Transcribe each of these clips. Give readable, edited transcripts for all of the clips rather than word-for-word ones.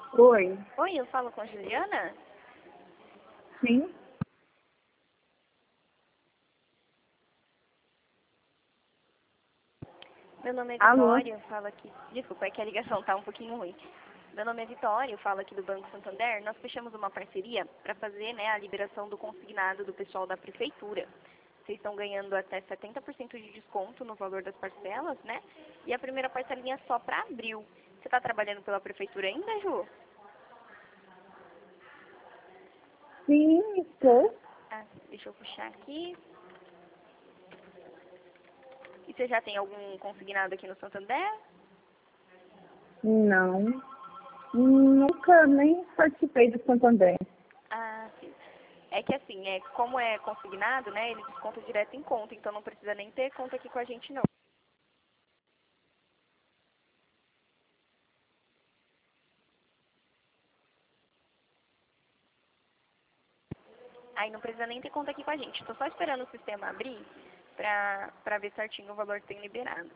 Oi, Oi, eu falo com a Juliana? sim, Meu nome é alô, Vitória, eu falo aqui. Desculpa, é que a ligação tá um pouquinho ruim. Meu nome é Vitória, eu falo aqui do Banco Santander. Nós fechamos uma parceria para fazer, né, a liberação do consignado do pessoal da prefeitura. Vocês estão ganhando até 70% de desconto no valor das parcelas, né? E a primeira parcelinha é só para abril. Você está trabalhando pela prefeitura ainda, Ju? sim, estou. Ah, deixa eu puxar aqui. E você já tem algum consignado aqui no Santander? Não, nunca nem participei do Santander. Ah, sim. É que assim, como é consignado, né, ele desconta direto em conta, então não precisa nem ter conta aqui com a gente, não. Aí não precisa nem ter conta aqui com a gente. Tô só esperando o sistema abrir pra ver certinho o valor que tem liberado.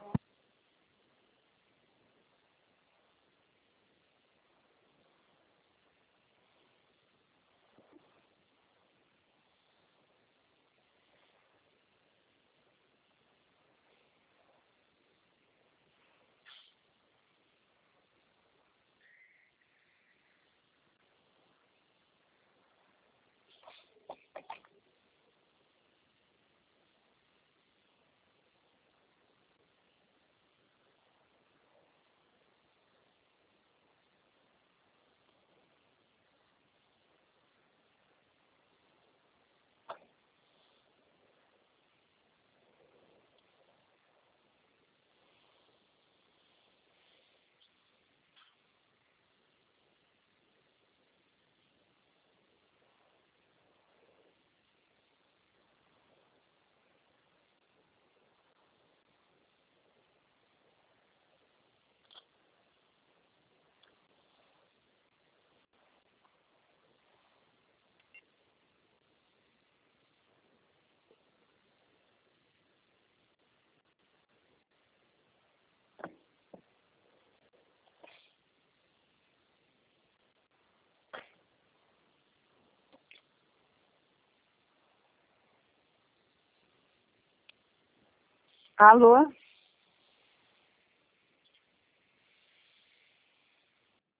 Alô,